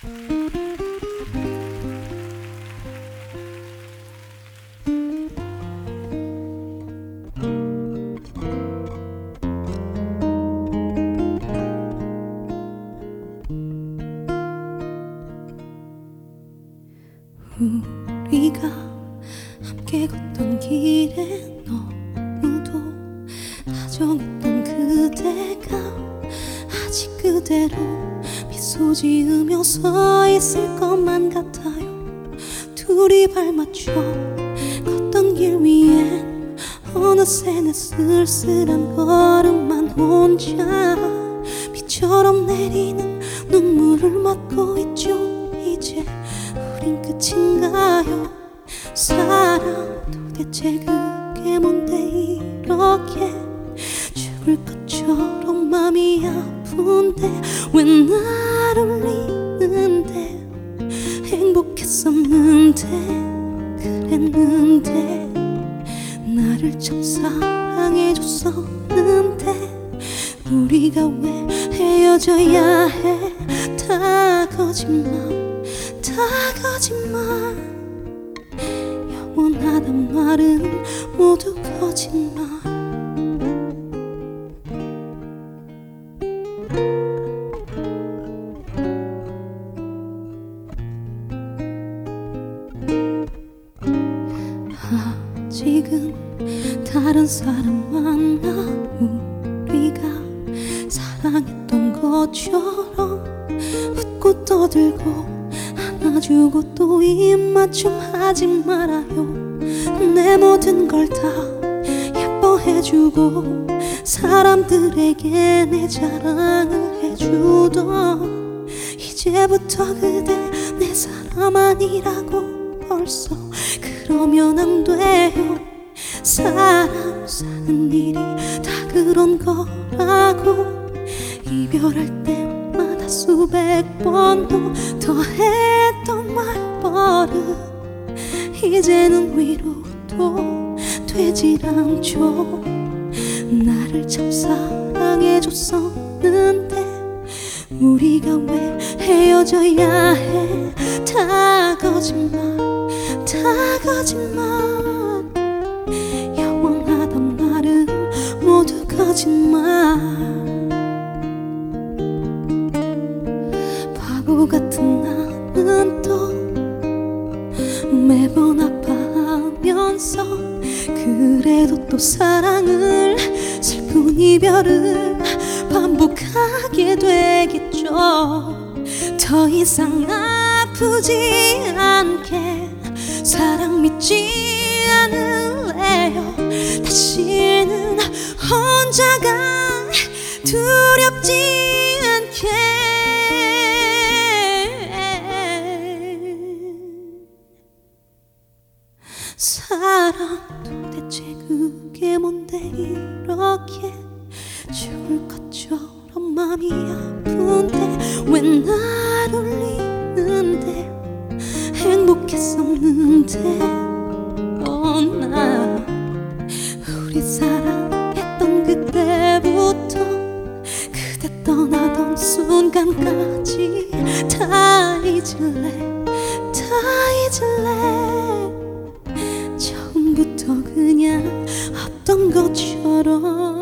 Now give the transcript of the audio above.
우리가 함께 걷던 길에 너무도 다정했던 그대가 아직 그대로 미소 지으며 서 있을 것만 같아요. 둘이 발맞춰 걷던 길 위엔 어느새 내 쓸쓸한 걸음만 혼자 비처럼 내리는 눈물을 맡고 있죠. 이제 우린 끝인가요? 사랑 도대체 그게 뭔데 이렇게 죽을 것처럼 맘이 아픈데 왜 날 울리는데 행복했었는데 그랬는데 나를 참 사랑해줬었는데 우리가 왜 헤어져야 해? 다 거짓말 다 거짓말 영원하단 말은 모두 거짓말 아직은 다른 사람 만나 우리가 사랑했던 것처럼 웃고 떠들고 안아주고 또 입맞춤 하지 말아요. 내 모든 걸 다 예뻐해주고 사람들에게 내 자랑을 해주던 이제부터 그대 내 사람 아니라고 벌써 그러면 안 돼요. 사람 사는 일이 다 그런 거라고 이별할 때마다 수백 번도 더 했던 말버릇 이제는 위로도 되질 않죠. 나를 참 사랑해줬었는데 우리가 왜 헤어져야 해? 다 거짓말 다 거짓말 영원하단 말은 모두 거짓말 바보 같은 나는 또 매번 아파하면서 그래도 또 사랑을 슬픈 이별을 반복하게 되겠죠. 더 이상 아프지 않게 사랑 믿지 않을래요. 다시는 혼자가 두렵지 않게 사랑 도대체 그게 뭔데 이렇게 죽을 것처럼 맘이 아픈데 왜 날 울리는데 행복했었는데 나 우리 사랑했던 그때부터 그대 떠나던 순간까지 다 잊을래 다 잊을래 처음부터 그냥 없던 것처럼